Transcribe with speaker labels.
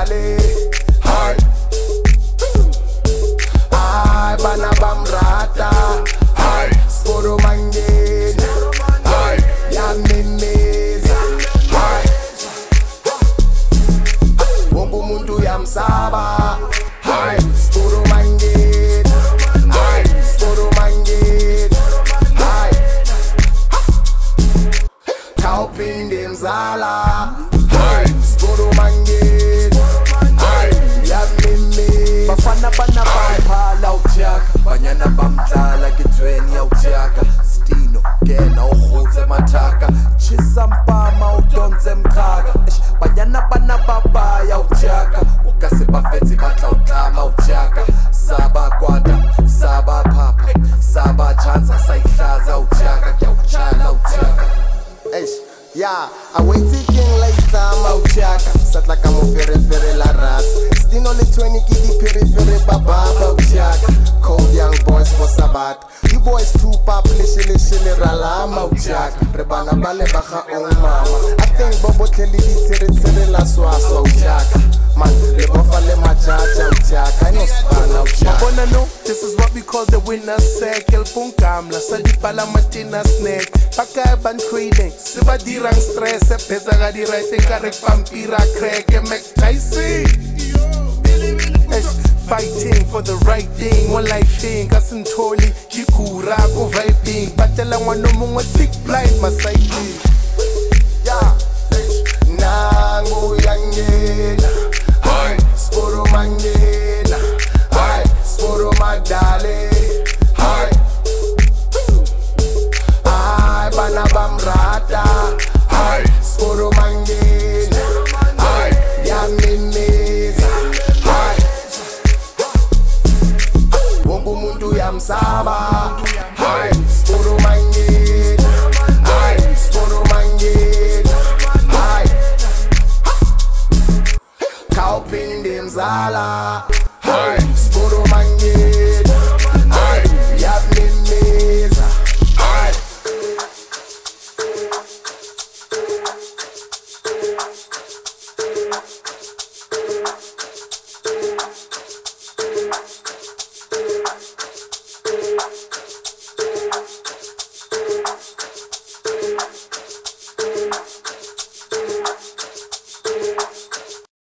Speaker 1: madale. Hi. Hi, bana bamrata. Hi, sporo mangeni. Hi, yamemeza. Hi, wonke umuntu yamsaba. Hi, sporo mangeni. Hi, sporo mangeni. Hi, khawuphinde mzala. Hi, sporo mangeni. Hi, yamemeza.
Speaker 2: Bafana bana baphala utyaka banyana bamdlala ke-20 yawutyaka Stino ngena urhutse mathaka chisa mpama udonse mchaka banyana bana babaya utyaka ukase bafetsi batla utlama utyaka sabakwata sabaphapha sabatshanza sayihlaza utyaka kyawutshala utyaka.
Speaker 1: Yeah, I wait king like Tama Uchaka. Sat like I'm a fere la ras. Stino le 20 kidi pere baba Uchaka. Cold young boys for Sabat. You boys too pop le ralama Uchaka. Rebana bale baja on mama. I think Bobo Kelly di la swaswa Uchaka. Man, le bofa le machacha Uchaka. I know Spana Uchaka.
Speaker 2: Mabona no, this is what we call the winner's circle. Punkamla, sadipala matina snake. Paka ban trading, siba dirang stress. Pesa ga di right karek pampira crack. Mac Tyson. Fighting for the right thing, one life thing. Kasintoli, kikura, go vibing. Batela wano mungwa thick blind, masaiki.
Speaker 1: Yeah, nangu yangena. Hi, sporo mangena. Hi, sporo madale. Hi, hi, bana bamrata. Hi, sporo mangena. Hi, yamemeza. Hi, wonke umuntu yamsaba. Hi, sporo mangena. Hi, sporo mangena. Hi, khawuphinde mzala. Hi, sporo mangena.